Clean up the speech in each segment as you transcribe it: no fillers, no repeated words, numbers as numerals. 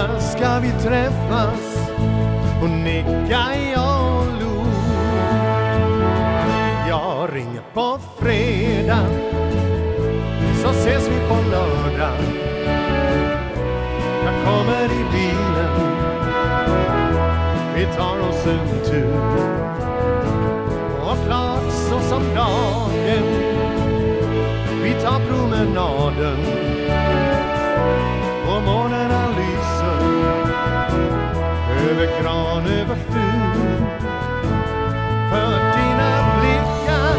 lördag ska vi träffas och nicka i allo. Jag ringer på fredag, så ses vi på lördag. Jag kommer i bilen, vi tar oss en tur. Och klart så som dagen, vi tar promenaden. Och månaderna lyser över gran, över fur. För dina blickar,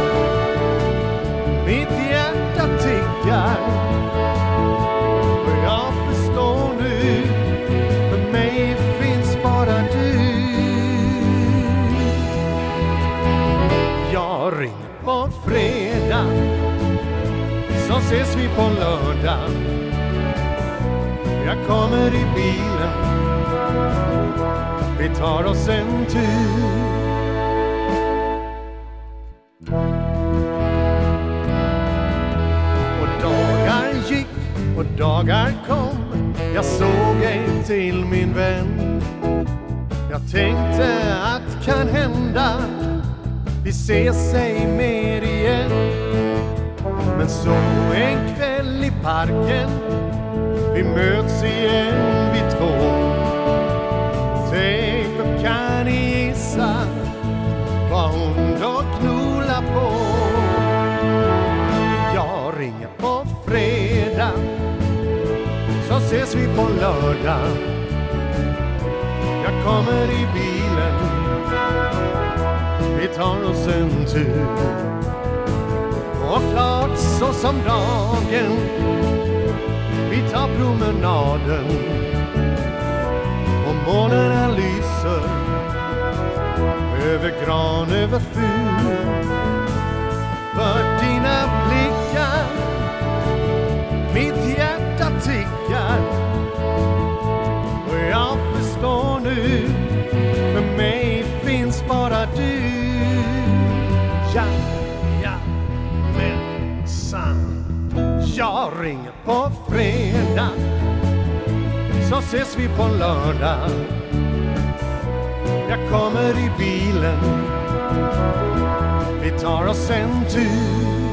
mitt hjärta tickar. Och jag förstår nu, för mig finns bara du. Jag ringer på fredag, så ses vi på lördag. Jag kommer i bilen, vi tar oss en tur. Och dagar gick och dagar kom, jag såg ej till min vän. Jag tänkte att kan hända vi ses ej mer igen. Men så en kväll i parken, vi möts igen vi två. Tänk och kan ni gissa vad hon då knullar på. Jag ringer på fredag, så ses vi på lördag. Jag kommer i bilen, vi tar oss en tur. Och klart så som dagen, vi tar promenaden. Och månaderna lyser över gran, över fur. För dina blickar, mitt hjärta tickar. Och jag förstår nu, för mig finns bara du. Ja, men sant. Jag ringer på fredag, så ses vi på lördag. Jag kommer i bilen, vi tar oss en tur.